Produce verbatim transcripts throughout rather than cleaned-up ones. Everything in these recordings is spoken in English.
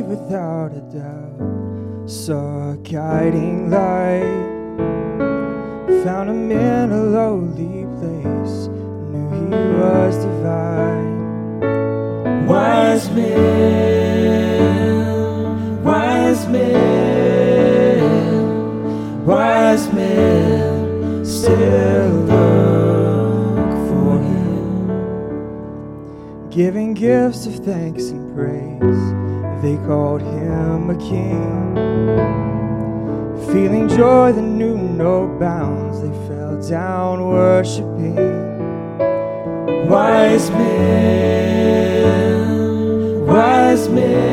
believe without a doubt. Saw a guiding light, found him in a lowly place, knew he was divine. Wise men, wise men, wise men still look for him, giving gifts of thanks and praise. They called him a king, feeling joy that knew no bounds. They fell down worshiping. Wise men, wise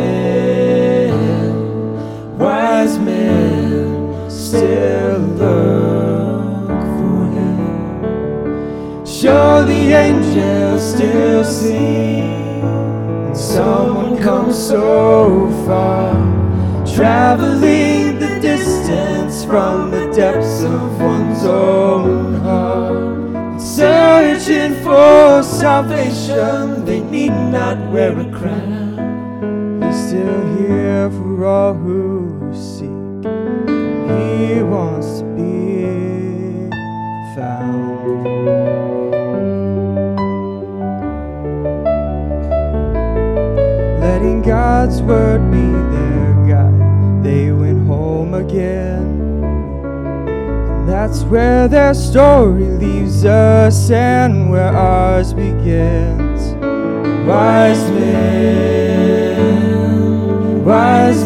men, wise men still look for him. Sure, the angels still sing, and someone comes so far, traveling the distance from the depths of one's own heart. Searching for salvation, they need not wear a crown. He's still here for all who seek, he wants to be found. Letting God's word be their guide, they went home again. That's where their story leaves us and where ours begins. Wise men, wise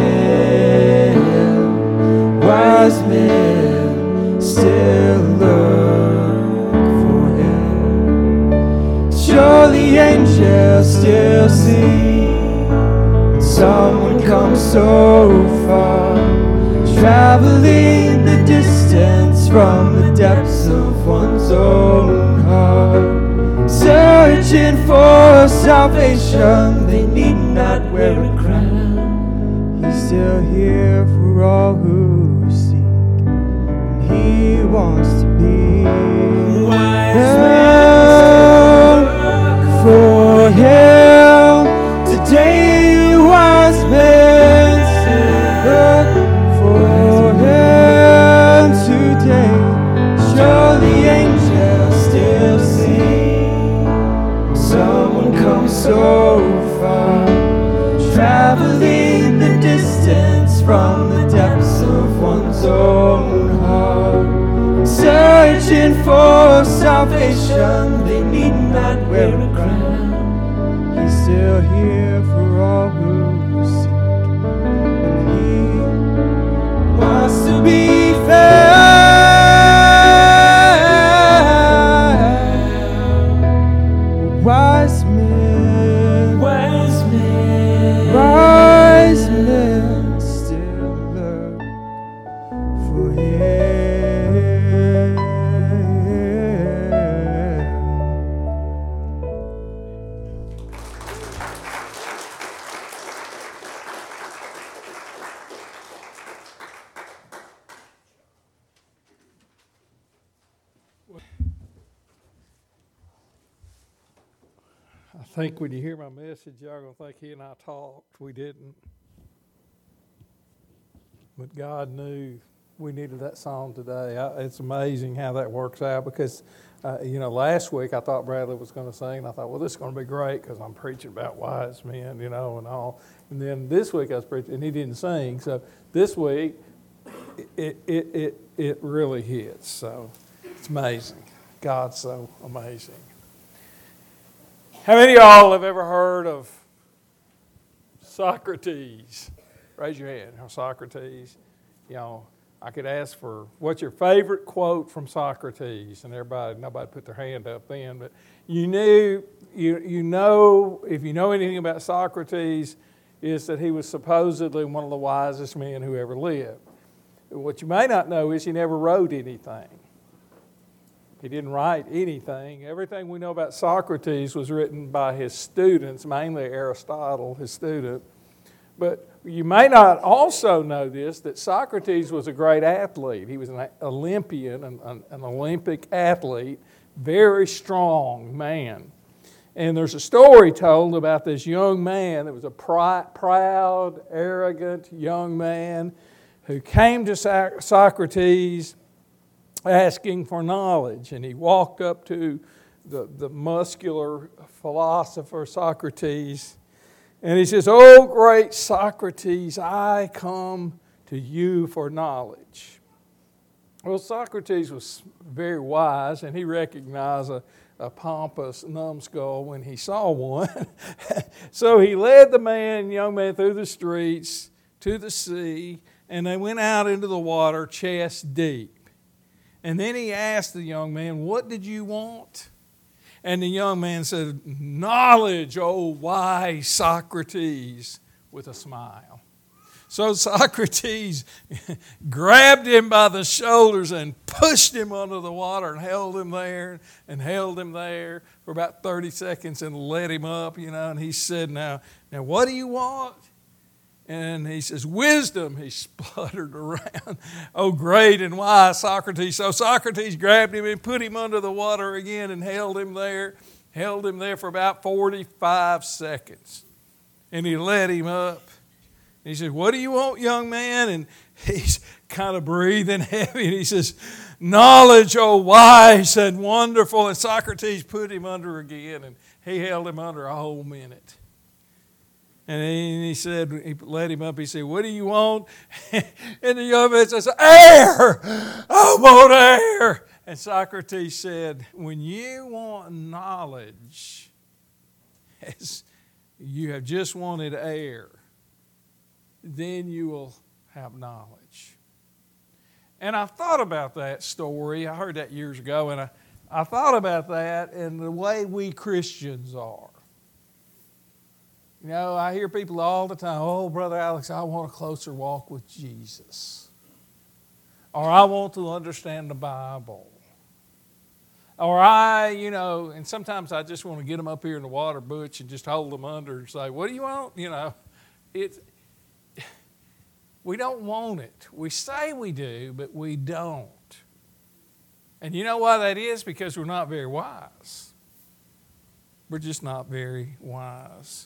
men, wise men still look for him. Surely angels still sing, someone comes so far, traveling the distance from the depths of one's own heart. Searching for salvation, they need not wear a crown. He's still here for all who seek, and he wants to be found for him. Today, wise men look for him today. Surely angels still sing, someone comes so far, traveling the distance from the depths of one's own heart. Searching for salvation, they need not wear a crown. He's still here for all who seek, and he wants to be found. Wise men, wise men, wise men still look for him. I think when you hear my message, y'all going to think he and I talked. We didn't. But God knew we needed that song today. I, it's amazing how that works out because, uh, you know, last week I thought Bradley was going to sing, and I thought, well, this is going to be great because I'm preaching about wise men, you know, and all. And then this week I was preaching, and he didn't sing. So this week, it it it, it really hits. So it's amazing. God's so amazing. How many of y'all have ever heard of Socrates? Raise your hand. Socrates. You know, I could ask for what's your favorite quote from Socrates, and everybody, nobody put their hand up then. But you knew, you you know, if you know anything about Socrates, is that he was supposedly one of the wisest men who ever lived. What you may not know is he never wrote anything. He didn't write anything. Everything we know about Socrates was written by his students, mainly Aristotle, his student. But you may not also know this, that Socrates was a great athlete. He was an Olympian, an, an Olympic athlete, very strong man. And there's a story told about this young man that was a proud, arrogant young man who came to Socrates asking for knowledge. And he walked up to the, the muscular philosopher Socrates, and he says, "Oh, great Socrates, I come to you for knowledge." Well, Socrates was very wise, and he recognized a a pompous numbskull when he saw one. So he led the man, young man, through the streets to the sea, and they went out into the water chest deep. And then he asked the young man, "What did you want?" And the young man said, "Knowledge, oh wise Socrates," with a smile. So Socrates grabbed him by the shoulders and pushed him under the water and held him there and held him there for about thirty seconds and let him up, you know. And he said, now, now what do you want? And he says, "Wisdom," he spluttered around. "Oh, great and wise Socrates." So Socrates grabbed him and put him under the water again and held him there, held him there for about forty-five seconds. And he let him up. He said, "What do you want, young man?" And he's kind of breathing heavy. And he says, "Knowledge, oh wise and wonderful." And Socrates put him under again, and he held him under a whole minute. And he said, he let him up. He said, "What do you want?" And the young man says, "Air! I want air." And Socrates said, "When you want knowledge, as you have just wanted air, then you will have knowledge." And I thought about that story. I heard that years ago, and I, I thought about that and the way we Christians are. You know, I hear people all the time, "Oh, Brother Alex, I want a closer walk with Jesus." Or, "I want to understand the Bible." Or, I, you know, and sometimes I just want to get them up here in the water butch and just hold them under and say, "What do you want?" You know, it's... We don't want it. We say we do, but we don't. And you know why that is? Because we're not very wise. We're just not very wise.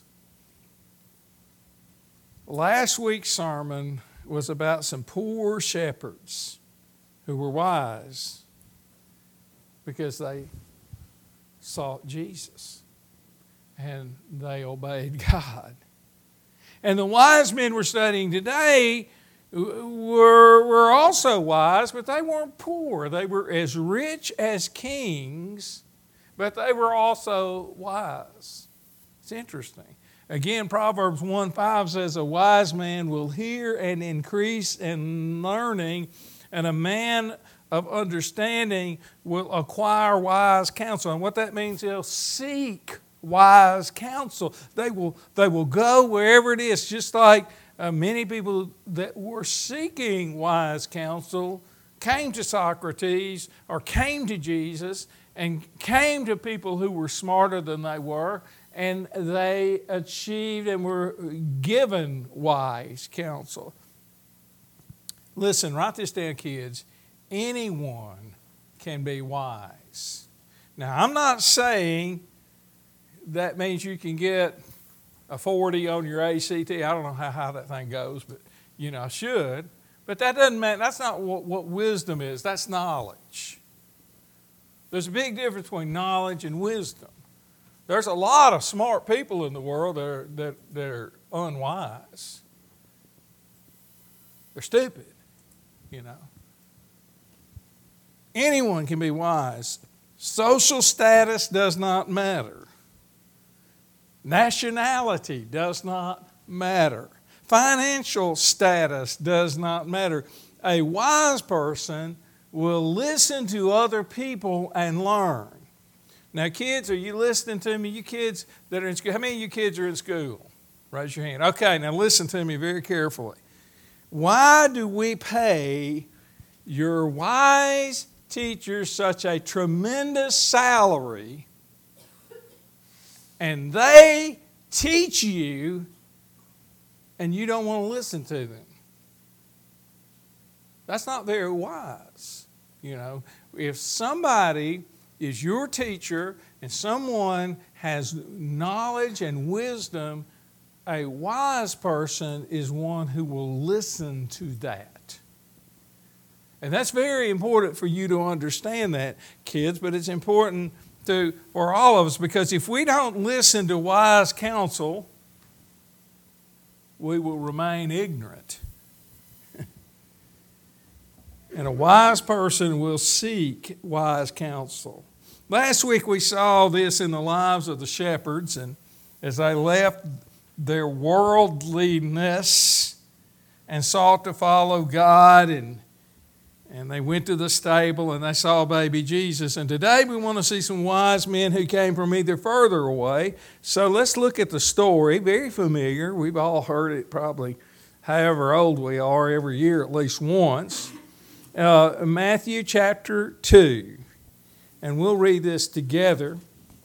Last week's sermon was about some poor shepherds who were wise because they sought Jesus and they obeyed God. And the wise men we're studying today were, were also wise, but they weren't poor. They were as rich as kings, but they were also wise. It's interesting. Again, Proverbs one five says, "A wise man will hear and increase in learning, and a man of understanding will acquire wise counsel." And what that means, he'll seek wise counsel. They will, they will go wherever it is, just like uh, many people that were seeking wise counsel came to Socrates or came to Jesus and came to people who were smarter than they were, and they achieved and were given wise counsel. Listen, write this down, kids. Anyone can be wise. Now, I'm not saying that means you can get a forty on your A C T. I don't know how high that thing goes, but, you know, I should. But that doesn't mean, that's not what, what wisdom is. That's knowledge. There's a big difference between knowledge and wisdom. There's a lot of smart people in the world that are, that, that are unwise. They're stupid, you know. Anyone can be wise. Social status does not matter. Nationality does not matter. Financial status does not matter. A wise person will listen to other people and learn. Now, kids, are you listening to me? You kids that are in school, how many of you kids are in school? Raise your hand. Okay, now listen to me very carefully. Why do we pay your wise teachers such a tremendous salary, and they teach you and you don't want to listen to them? That's not very wise. You know, if somebody is your teacher and someone has knowledge and wisdom, a wise person is one who will listen to that. And that's very important for you to understand that, kids, but it's important to for all of us, because if we don't listen to wise counsel, we will remain ignorant. And a wise person will seek wise counsel. Last week we saw this in the lives of the shepherds, and as they left their worldliness and sought to follow God, and, and they went to the stable and they saw baby Jesus. And today we want to see some wise men who came from either further away. So let's look at the story, very familiar. We've all heard it probably however old we are, every year at least once. Uh, Matthew chapter two, and we'll read this together.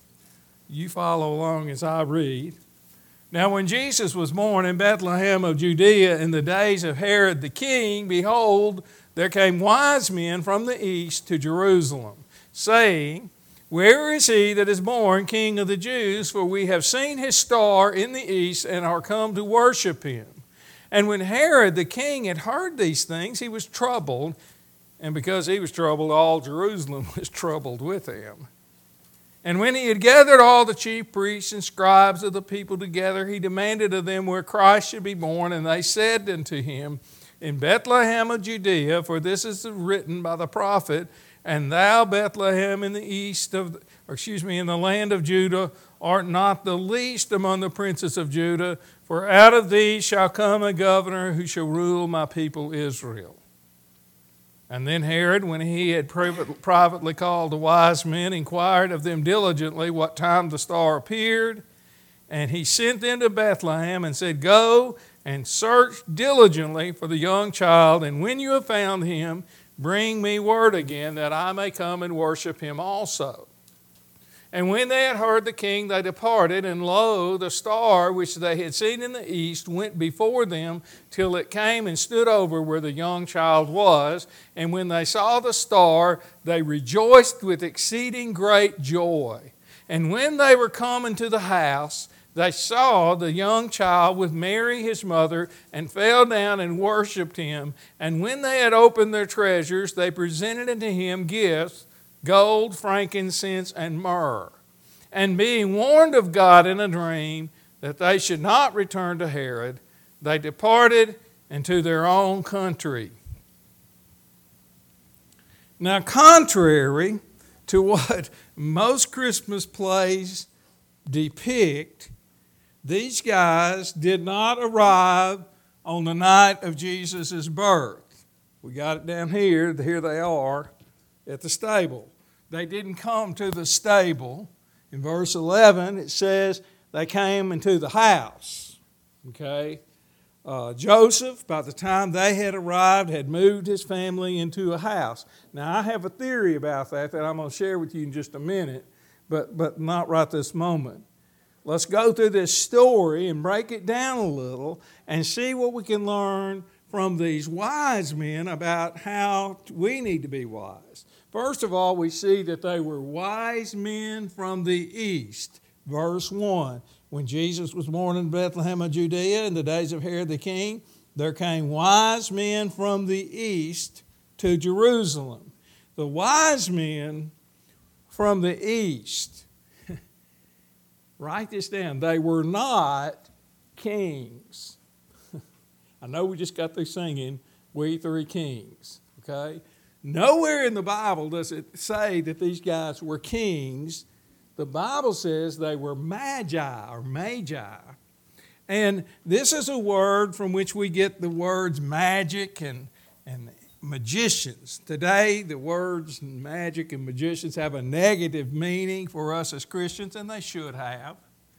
You follow along as I read. Now when Jesus was born in Bethlehem of Judea in the days of Herod the king, behold, there came wise men from the east to Jerusalem, saying, Where is he that is born King of the Jews? For we have seen his star in the east and are come to worship him. And when Herod the king had heard these things, he was troubled, and because he was troubled, all Jerusalem was troubled with him. And when he had gathered all the chief priests and scribes of the people together, he demanded of them where Christ should be born. And they said unto him, In Bethlehem of Judea, for this is written by the prophet, And thou, Bethlehem, in the east of, or excuse me, in the land of Judah, art not the least among the princes of Judah, for out of thee shall come a governor who shall rule my people Israel. And then Herod, when he had privately called the wise men, inquired of them diligently what time the star appeared. And he sent them to Bethlehem and said, Go and search diligently for the young child, and when you have found him, bring me word again, that I may come and worship him also. And when they had heard the king, they departed, and lo, the star which they had seen in the east went before them till it came and stood over where the young child was. And when they saw the star, they rejoiced with exceeding great joy. And when they were come into the house, they saw the young child with Mary his mother, and fell down and worshipped him. And when they had opened their treasures, they presented unto him gifts, gold, frankincense, and myrrh. And being warned of God in a dream that they should not return to Herod, they departed into their own country. Now, contrary to what most Christmas plays depict, these guys did not arrive on the night of Jesus' birth. We got it down here. Here they are at the stable. They didn't come to the stable. In verse eleven, it says they came into the house. Okay? Uh, Joseph, by the time they had arrived, had moved his family into a house. Now, I have a theory about that that I'm going to share with you in just a minute, but, but not right this moment. Let's go through this story and break it down a little and see what we can learn from these wise men about how we need to be wise. First of all, we see that they were wise men from the east. Verse one, when Jesus was born in Bethlehem of Judea in the days of Herod the king, there came wise men from the east to Jerusalem. The wise men from the east, write this down, they were not kings. I know we just got through singing, We Three Kings, okay? Nowhere in the Bible does it say that these guys were kings. The Bible says they were magi or magi. And this is a word from which we get the words magic and, and magicians. Today, the words magic and magicians have a negative meaning for us as Christians, and they should have.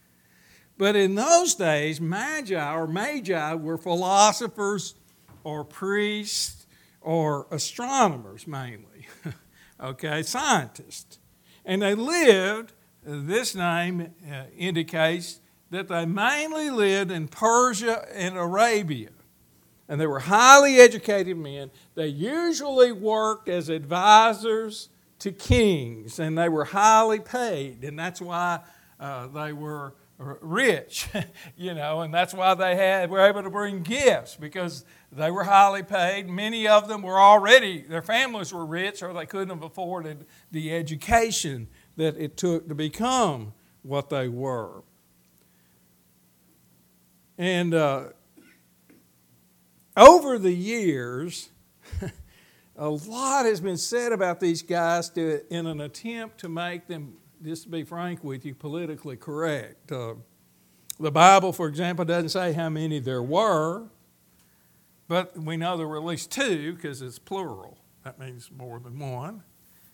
But in those days, magi or magi were philosophers or priests or astronomers mainly, okay, scientists. And they lived, this name uh, indicates that they mainly lived in Persia and Arabia. And they were highly educated men. They usually worked as advisors to kings, and they were highly paid, and that's why uh, they were rich, you know, and that's why they had were able to bring gifts, because they were highly paid. Many of them were already, their families were rich, or they couldn't have afforded the education that it took to become what they were. And uh, over the years, a lot has been said about these guys to, in an attempt to make them, just to be frank with you, politically correct. Uh, the Bible, for example, doesn't say how many there were, but we know there were at least two because it's plural. That means more than one.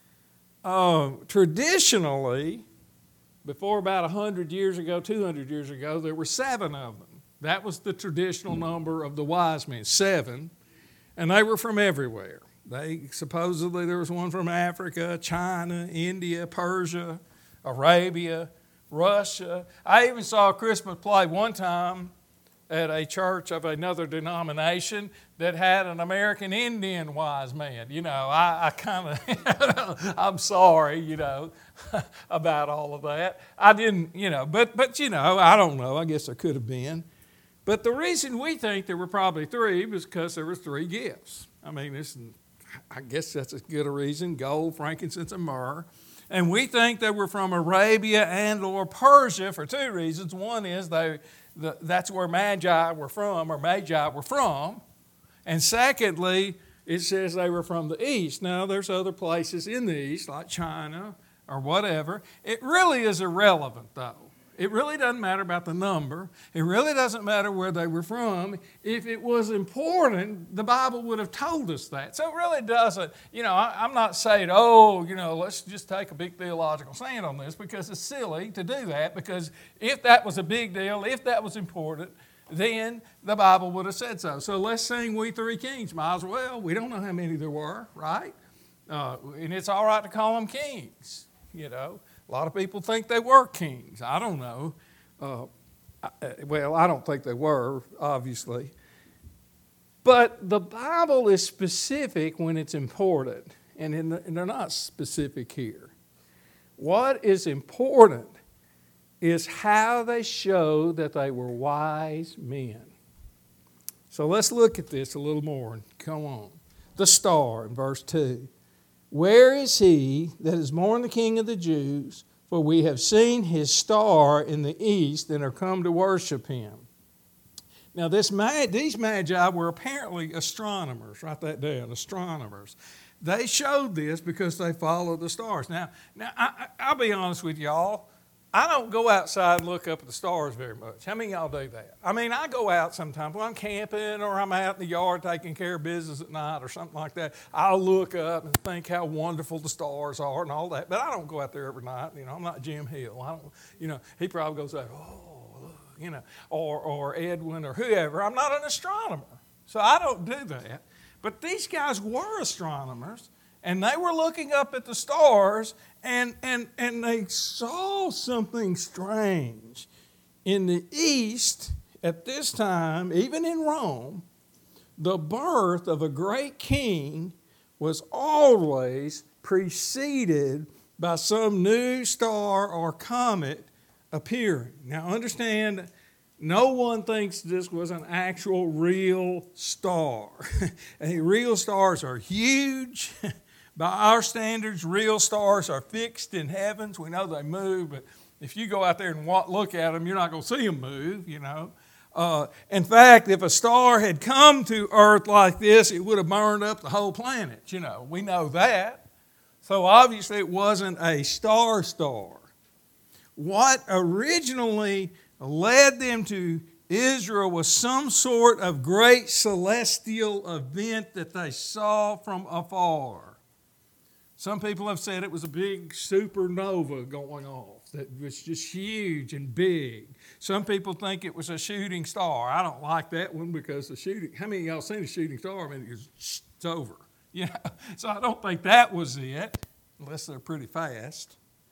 Uh, traditionally, before about one hundred years ago, two hundred years ago, there were seven of them. That was the traditional number of the wise men, seven, and they were from everywhere. They supposedly there was one from Africa, China, India, Persia, Arabia, Russia. I even saw a Christmas play one time at a church of another denomination that had an American Indian wise man. You know, I, I kind of, I'm sorry, you know, about all of that. I didn't, you know, but, but, you know, I don't know. I guess there could have been. But the reason we think there were probably three was because there were three gifts. I mean, this, I guess that's as good a reason, gold, frankincense, and myrrh. And we think they were from Arabia and or Persia for two reasons. One is they, the, that's where Magi were from, or Magi were from. And secondly, it says they were from the East. Now, there's other places in the East, like China or whatever. It really is irrelevant, though. It really doesn't matter about the number. It really doesn't matter where they were from. If it was important, the Bible would have told us that. So it really doesn't, you know, I, I'm not saying, oh, you know, let's just take a big theological stand on this, because it's silly to do that, because if that was a big deal, if that was important, then the Bible would have said so. So let's sing We Three Kings. Might as well. We don't know how many there were, right? Uh, and it's all right to call them kings, you know. A lot of people think they were kings. I don't know. Uh, I, well, I don't think they were, obviously. But the Bible is specific when it's important, and, in the, and they're not specific here. What is important is how they show that they were wise men. So let's look at this a little more and come on. The star in verse two. Where is he that is born the King of the Jews? For we have seen his star in the east and are come to worship him. Now, this these magi were apparently astronomers. Write that down, astronomers. They showed this because they followed the stars. Now, now I, I'll be honest with y'all. I don't go outside and look up at the stars very much. How many of y'all do that? I mean, I go out sometimes when I'm camping or I'm out in the yard taking care of business at night or something like that. I'll look up and think how wonderful the stars are and all that. But I don't go out there every night. You know, I'm not Jim Hill. I don't. You know, he probably goes out, oh, you know, or or Edwin or whoever. I'm not an astronomer, so I don't do that. But these guys were astronomers. And they were looking up at the stars, and, and, and they saw something strange. In the East, at this time, even in Rome, the birth of a great king was always preceded by some new star or comet appearing. Now understand, no one thinks this was an actual real star. Real stars are huge. By our standards, real stars are fixed in heavens. We know they move, but if you go out there and look at them, you're not going to see them move, you know. Uh, in fact, if a star had come to Earth like this, it would have burned up the whole planet, you know. We know that. So obviously it wasn't a star star. What originally led them to Israel was some sort of great celestial event that they saw from afar. Some people have said it was a big supernova going off that was just huge and big. Some people think it was a shooting star. I don't like that one because the shooting, how many of y'all seen a shooting star? I mean, it's, it's over. You know? So I don't think that was it, unless they're pretty fast.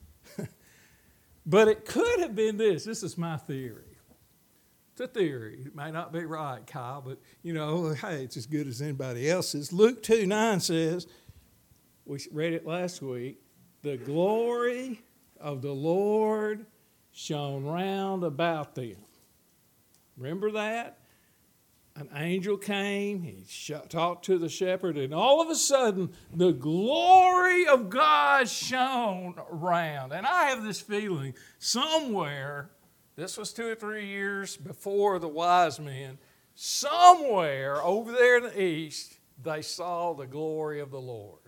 But it could have been this. This is my theory. It's a theory. It may not be right, Kyle, but, you know, hey, it's as good as anybody else's. Luke two nine says, we read it last week, the glory of the Lord shone round about them. Remember that? An angel came, he talked to the shepherd, and all of a sudden, the glory of God shone around. And I have this feeling somewhere, this was two or three years before the wise men, somewhere over there in the east, they saw the glory of the Lord.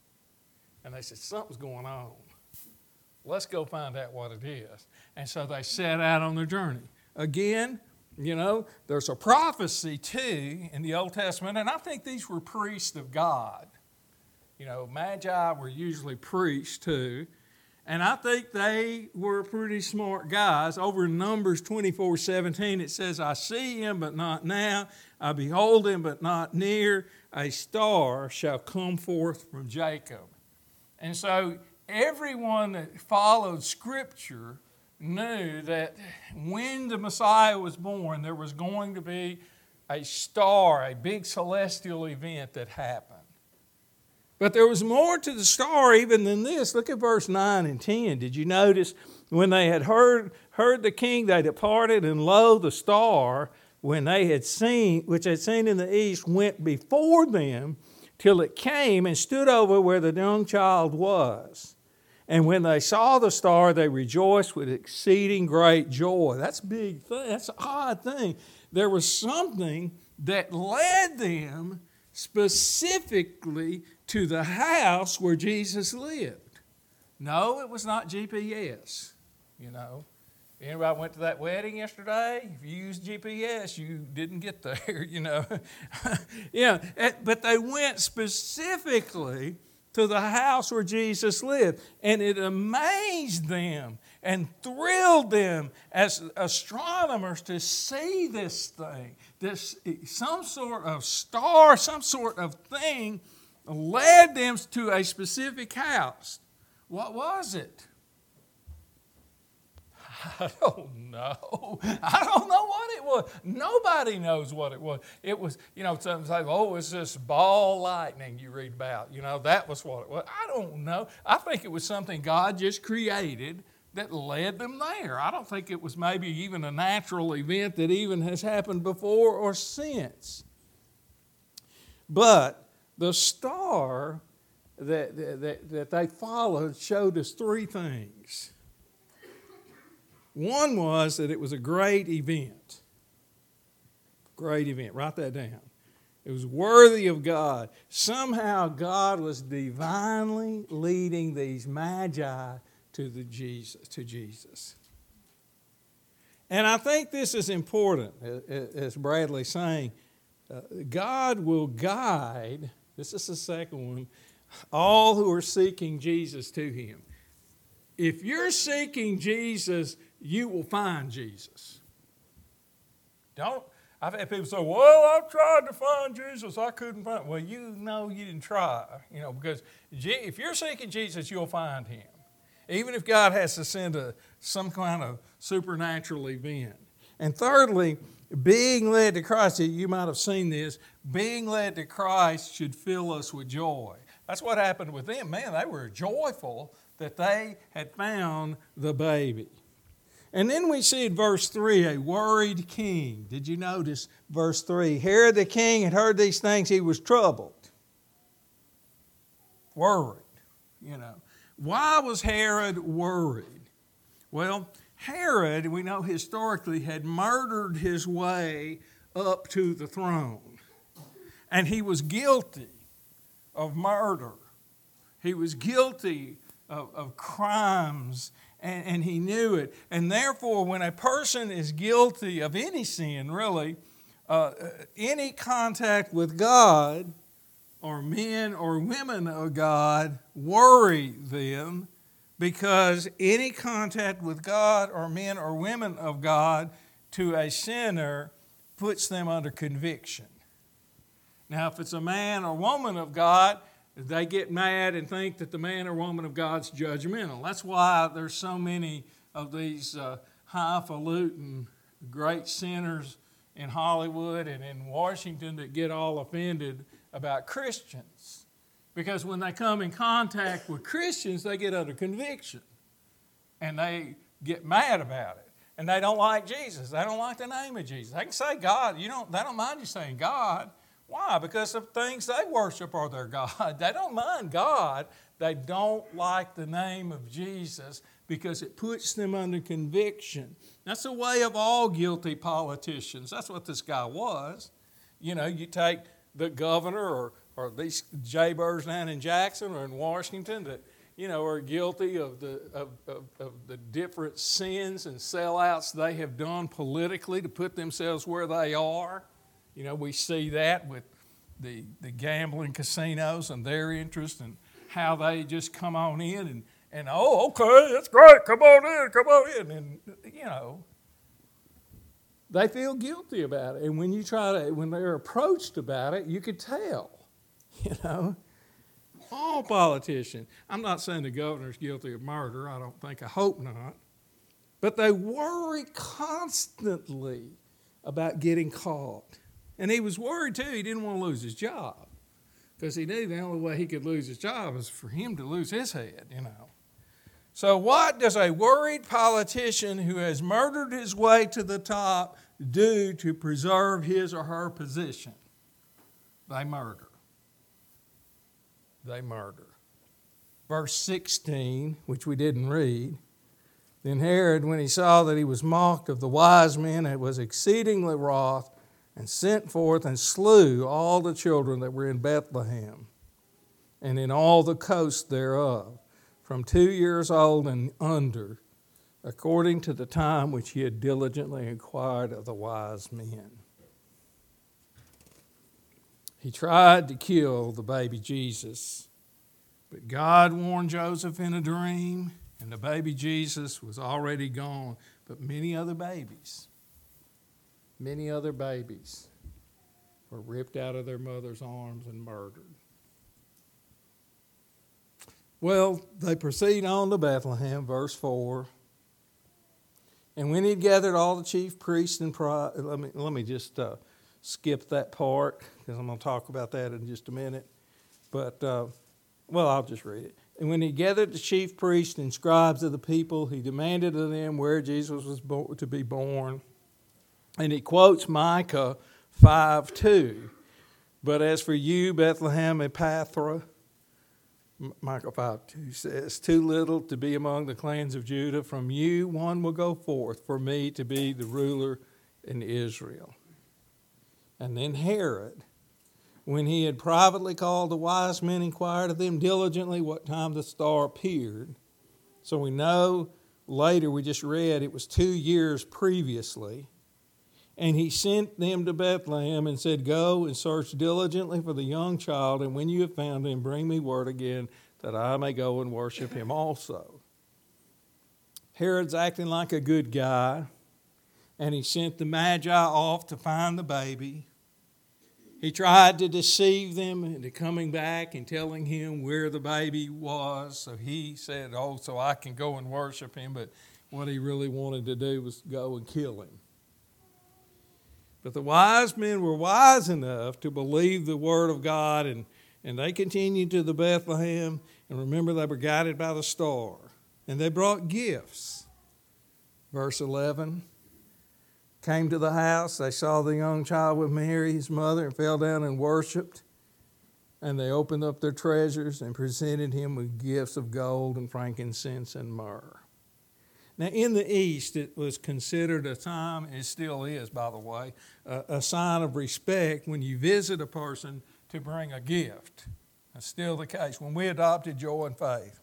And they said, something's going on. Let's go find out what it is. And so they set out on their journey. Again, you know, there's a prophecy too in the Old Testament, and I think these were priests of God. You know, magi were usually priests too, and I think they were pretty smart guys. Over in Numbers twenty-four seventeen, it says, I see him, but not now. I behold him, but not near. A star shall come forth from Jacob. And so everyone that followed Scripture knew that when the Messiah was born, there was going to be a star, a big celestial event that happened. But there was more to the star even than this. Look at verse nine and ten. Did you notice when they had heard, heard the king, they departed, and lo, the star, when they had seen, which they had seen in the east, went before them till it came and stood over where the young child was. And when they saw the star, they rejoiced with exceeding great joy. That's a big thing. That's an odd thing. There was something that led them specifically to the house where Jesus lived. No, it was not G P S, you know. Anybody went to that wedding yesterday? If you used G P S, you didn't get there, you know. Yeah, but they went specifically to the house where Jesus lived. And it amazed them and thrilled them as astronomers to see this thing. This, some sort of star, some sort of thing led them to a specific house. What was it? I don't know. I don't know what it was. Nobody knows what it was. It was, you know, some say, oh, it's this ball lightning you read about. You know, that was what it was. I don't know. I think it was something God just created that led them there. I don't think it was maybe even a natural event that even has happened before or since. But the star that, that, that they followed showed us three things. One was that it was a great event. Great event. Write that down. It was worthy of God. Somehow God was divinely leading these magi to the Jesus, to Jesus. And I think this is important, as Bradley's saying. Uh, God will guide, this is the second one, all who are seeking Jesus to Him. If you're seeking Jesus, you will find Jesus. Don't, I've had people say, well, I've tried to find Jesus, I couldn't find him. Well, you know you didn't try, you know, because if you're seeking Jesus, you'll find Him. Even if God has to send a, some kind of supernatural event. And thirdly, being led to Christ, you might have seen this, being led to Christ should fill us with joy. That's what happened with them. Man, they were joyful that they had found the baby. And then we see in verse three, a worried king. Did you notice verse three? Herod the king had heard these things, he was troubled. Worried, you know. Why was Herod worried? Well, Herod, we know historically, had murdered his way up to the throne. And he was guilty of murder. He was guilty of, of crimes, and, and he knew it. And therefore, when a person is guilty of any sin, really, uh, any contact with God, or men or women of God, worry them, because any contact with God or men or women of God to a sinner puts them under conviction. Now, if it's a man or woman of God, they get mad and think that the man or woman of God's judgmental. That's why there's so many of these uh, highfalutin great sinners in Hollywood and in Washington that get all offended about Christians, Because when they come in contact with Christians, they get under conviction. And they get mad about it. And they don't like Jesus. They don't like the name of Jesus. They can say God. You don't, they don't mind you saying God. Why? Because the things they worship are their God. They don't mind God. They don't like the name of Jesus because it puts them under conviction. That's the way of all guilty politicians. That's what this guy was. You know, you take the governor or, or these jaybirds down in Jackson or in Washington that, you know, are guilty of the, of, of, of the different sins and sellouts they have done politically to put themselves where they are. You know, we see that with the, the gambling casinos and their interest and how they just come on in and, and, oh, okay, that's great, come on in, come on in. And, you know, they feel guilty about it. And when you try to, when they're approached about it, you could tell, you know. All politicians. I'm not saying the governor's guilty of murder. I don't think, I hope not. But they worry constantly about getting caught. And he was worried too. He didn't want to lose his job because he knew the only way he could lose his job was for him to lose his head, you know. So what does a worried politician who has murdered his way to the top do to preserve his or her position? They murder. They murder. Verse sixteen, which we didn't read. Then Herod, when he saw that he was mocked of the wise men, was exceedingly wroth, and sent forth and slew all the children that were in Bethlehem, and in all the coast thereof, from two years old and under, according to the time which he had diligently inquired of the wise men. He tried to kill the baby Jesus, but God warned Joseph in a dream, and the baby Jesus was already gone. But many other babies, many other babies were ripped out of their mother's arms and murdered. Well, they proceed on to Bethlehem, verse four. And when he'd gathered all the chief priests and pri- let me let me just uh, skip that part because I'm going to talk about that in just a minute. But uh, well, I'll just read it. And when he gathered the chief priests and scribes of the people, he demanded of them where Jesus was bo- to be born. And he quotes Micah five two. But as for you, Bethlehem Ephrathah, Micah five two says, too little to be among the clans of Judah. From you one will go forth for me to be the ruler in Israel. And then Herod, when he had privately called the wise men, inquired of them diligently what time the star appeared. So we know later, we just read, it was two years previously. And he sent them to Bethlehem and said, go and search diligently for the young child, and when you have found him, bring me word again that I may go and worship him also. Herod's acting like a good guy, and he sent the Magi off to find the baby. He tried to deceive them into coming back and telling him where the baby was. So he said, oh, so I can go and worship him. But what he really wanted to do was go and kill him. But the wise men were wise enough to believe the word of God, and, and they continued to the Bethlehem. And remember, they were guided by the star. And they brought gifts. Verse eleven. Came to the house, they saw the young child with Mary, his mother, and fell down and worshipped. And they opened up their treasures and presented him with gifts of gold and frankincense and myrrh. Now, in the East, it was considered a time, it still is, by the way, a, a sign of respect when you visit a person to bring a gift. That's still the case. When we adopted Joy and Faith,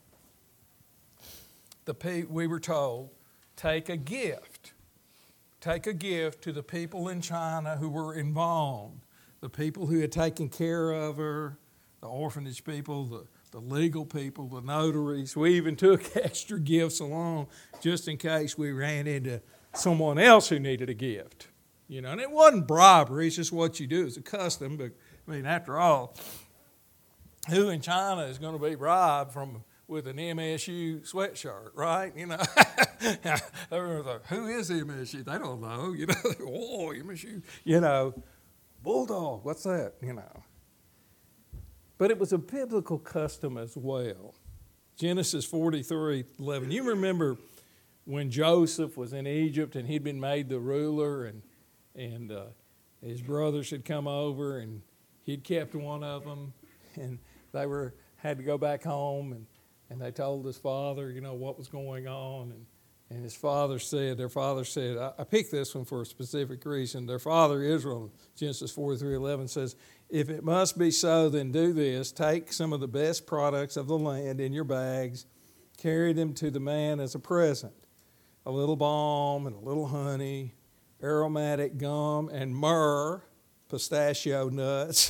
the we were told, take a gift. Take a gift to the people in China who were involved, the people who had taken care of her, the orphanage people, the, the legal people, the notaries. We even took extra gifts along just in case we ran into someone else who needed a gift. You know, and it wasn't bribery, it's just what you do. It's a custom, but I mean, after all, who in China is going to be bribed from with an M S U sweatshirt, right? You know, who is M S U? They don't know. You know, oh, M S U. You know, Bulldog. What's that? You know. But it was a biblical custom as well. Genesis forty-three eleven. You remember when Joseph was in Egypt and he'd been made the ruler, and and uh, his brothers had come over and he'd kept one of them, and they were had to go back home, and, and they told his father, you know, what was going on, and and his father said, their father said, I, I picked this one for a specific reason. Their father Israel, Genesis forty-three eleven says, if it must be so, then do this. Take some of the best products of the land in your bags, carry them to the man as a present. A little balm and a little honey, aromatic gum and myrrh, pistachio nuts,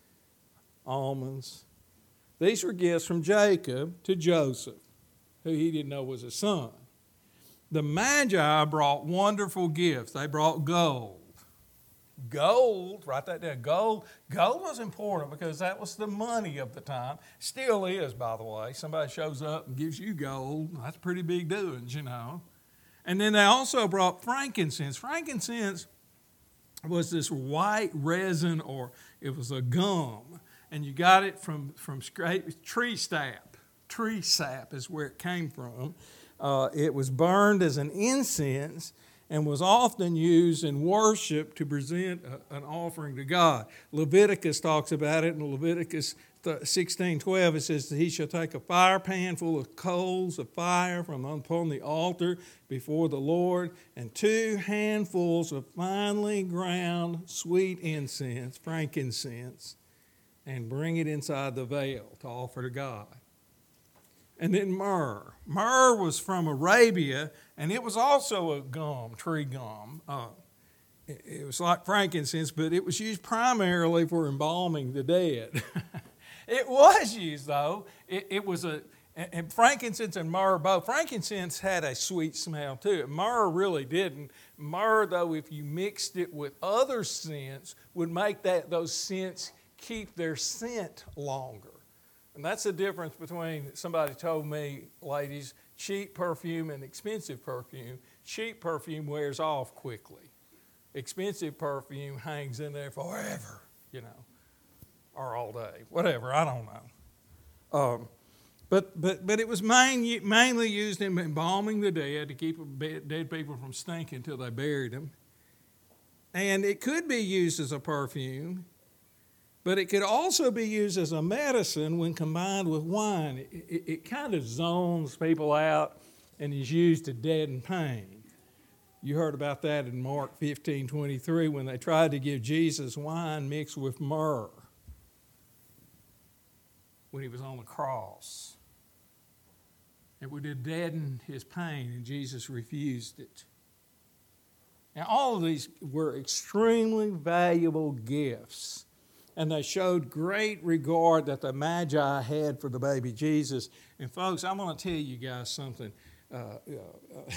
almonds. These were gifts from Jacob to Joseph, who he didn't know was his son. The Magi brought wonderful gifts. They brought gold. Gold, write that down, gold. Gold was important because that was the money of the time. Still is, by the way. Somebody shows up and gives you gold. That's pretty big doings, you know. And then they also brought frankincense. Frankincense was this white resin, or it was a gum. And you got it from, from tree sap. Tree sap is where it came from. Uh, it was burned as an incense and was often used in worship to present a, an offering to God. Leviticus talks about it in Leviticus sixteen twelve. It says that he shall take a fire pan full of coals of fire from upon the altar before the Lord, and two handfuls of finely ground sweet incense, frankincense, and bring it inside the veil to offer to God. And then myrrh. Myrrh was from Arabia, and it was also a gum, tree gum. Uh, it, it was like frankincense, but it was used primarily for embalming the dead. It was used, though. It, it was a, and frankincense and myrrh both. Frankincense had a sweet smell to it. Myrrh really didn't. Myrrh, though, if you mixed it with other scents, would make that those scents keep their scent longer. And that's the difference between, somebody told me, ladies, cheap perfume and expensive perfume. Cheap perfume wears off quickly. Expensive perfume hangs in there forever, you know, or all day, whatever, I don't know. Um, but, but, but it was main, mainly used in embalming the dead to keep dead people from stinking until they buried them. And it could be used as a perfume, but it could also be used as a medicine when combined with wine. It, it, it kind of zones people out and is used to deaden pain. You heard about that in Mark fifteen twenty-three when they tried to give Jesus wine mixed with myrrh when he was on the cross. It would have deadened his pain, and Jesus refused it. Now, all of these were extremely valuable gifts, and they showed great regard that the Magi had for the baby Jesus. And folks, I'm going to tell you guys something. Uh, uh, uh,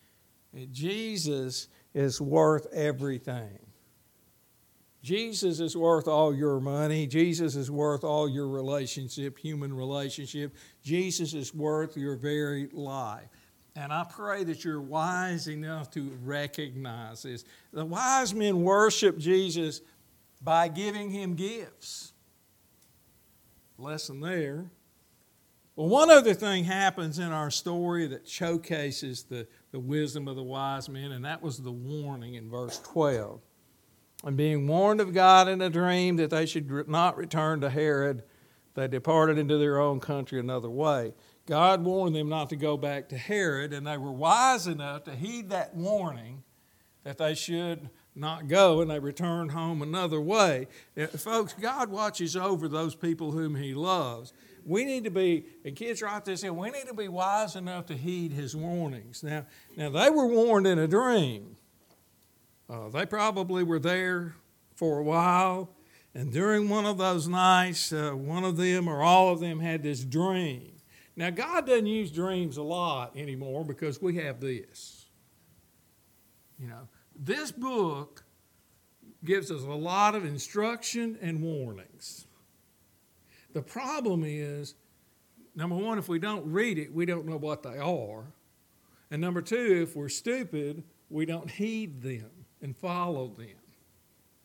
Jesus is worth everything. Jesus is worth all your money. Jesus is worth all your relationship, human relationship. Jesus is worth your very life. And I pray that you're wise enough to recognize this. The wise men worship Jesus by giving him gifts. Lesson there. Well, one other thing happens in our story that showcases the, the wisdom of the wise men, and that was the warning in verse twelve. And being warned of God in a dream that they should not return to Herod, they departed into their own country another way. God warned them not to go back to Herod, and they were wise enough to heed that warning that they should not go, and they returned home another way. Now, folks, God watches over those people whom he loves. We need to be, and kids write this in, we need to be wise enough to heed his warnings. Now, now they were warned in a dream. Uh, they probably were there for a while, and during one of those nights, uh, one of them or all of them had this dream. Now, God doesn't use dreams a lot anymore because we have this. You know, this book gives us a lot of instruction and warnings. The problem is, number one, if we don't read it, we don't know what they are. And number two, if we're stupid, we don't heed them and follow them.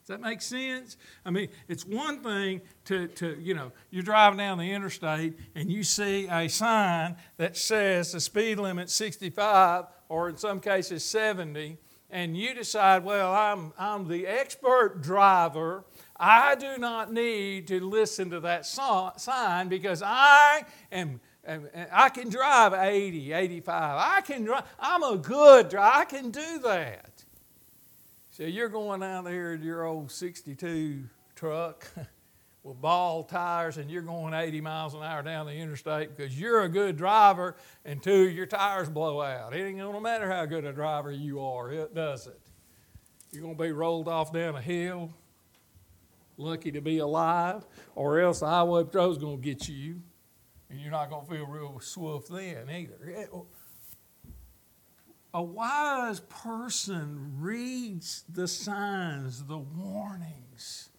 that make sense? I mean, it's one thing to, to, you know, you're driving down the interstate and you see a sign that says the speed limit sixty-five, or in some cases seventy, and you decide, well, I'm, I'm the expert driver. I do not need to listen to that so- sign because I am, am, I can drive eighty, eighty-five. I can drive, I'm a good driver. I can do that. So you're going out there in your old sixty-two truck with ball tires and you're going eighty miles an hour down the interstate because you're a good driver, and two, your tires blow out. It ain't going to matter how good a driver you are, it does it. You're going to be rolled off down a hill, lucky to be alive, or else the highway patrol's going to get you, and you're not going to feel real swift then either. A wise person reads the signs, the warnings.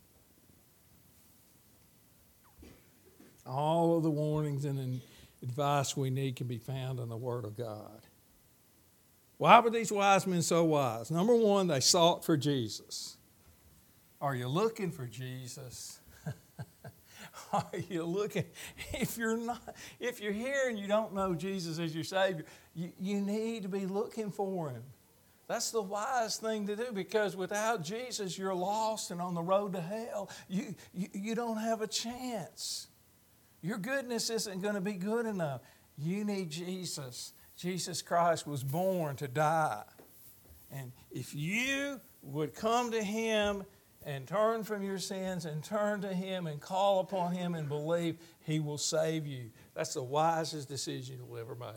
All of the warnings and advice we need can be found in the Word of God. Why were these wise men so wise? Number one, they sought for Jesus. Are you looking for Jesus? Are you looking? If you're not, if you're here and you don't know Jesus as your Savior, you, you need to be looking for Him. That's the wise thing to do, because without Jesus, you're lost and on the road to hell. You, you, you don't have a chance. Your goodness isn't going to be good enough. You need Jesus. Jesus Christ was born to die. And if you would come to Him and turn from your sins and turn to Him and call upon Him and believe, He will save you. That's the wisest decision you'll ever make.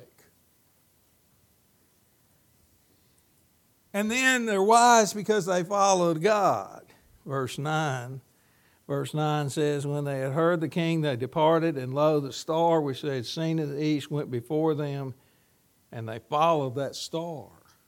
And then they're wise because they followed God. Verse nine. Verse nine says, when they had heard the king, they departed, and lo, the star which they had seen in the east went before them, and they followed that star.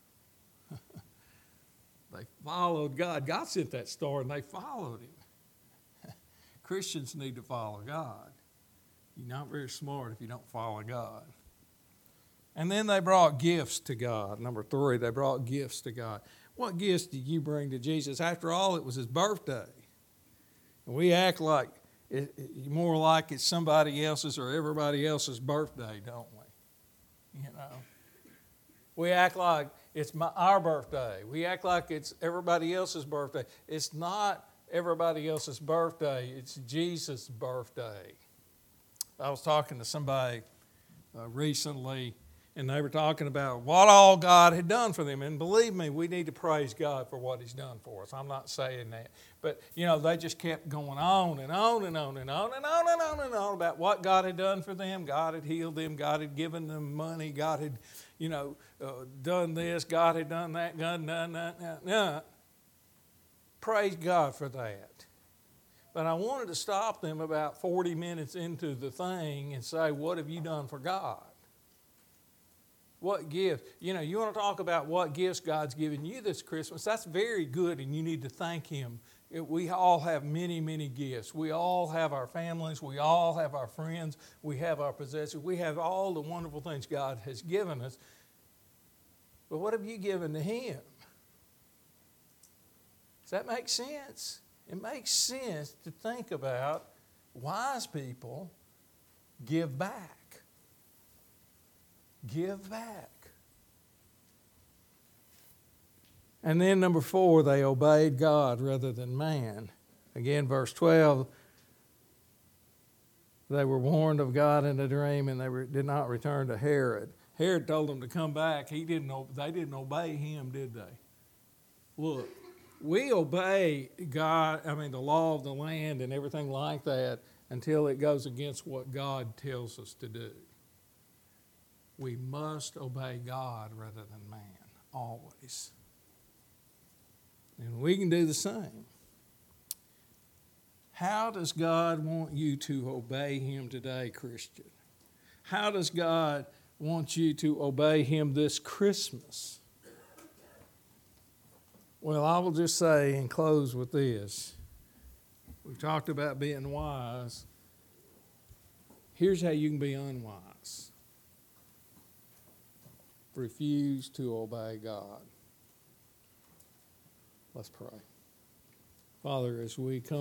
They followed God. God sent that star, and they followed Him. Christians need to follow God. You're not very smart if you don't follow God. And then they brought gifts to God. Number three, they brought gifts to God. What gifts did you bring to Jesus? After all, it was His birthday. And we act like it, it, more like it's somebody else's or everybody else's birthday, don't we? You know, we act like it's my, our birthday. We act like it's everybody else's birthday. It's not everybody else's birthday. It's Jesus' birthday. I was talking to somebody uh, recently, and they were talking about what all God had done for them. And believe me, we need to praise God for what He's done for us. I'm not saying that. But, you know, they just kept going on and on and on and on and on and on and on about what God had done for them. God had healed them. God had given them money. God had, you know, uh, done this. God had done that. God had done that. No, no. Praise God for that. But I wanted to stop them about forty minutes into the thing and say, what have you done for God? What gifts? You know, you want to talk about what gifts God's given you this Christmas. That's very good, and you need to thank Him. It, we all have many, many gifts. We all have our families. We all have our friends. We have our possessions. We have all the wonderful things God has given us. But what have you given to Him? Does that make sense? It makes sense to think about wise people give back. Give back. And then number four, they obeyed God rather than man. Again, verse twelve, they were warned of God in a dream, and they re- did not return to Herod. Herod told them to come back. He didn't. They didn't obey him, did they? Look, we obey God, I mean the law of the land and everything like that until it goes against what God tells us to do. We must obey God rather than man, always. And we can do the same. How does God want you to obey Him today, Christian? How does God want you to obey Him this Christmas? Well, I will just say and close with this. We've talked about being wise. Here's how you can be unwise. Refuse to obey God. Let's pray. Father, as we come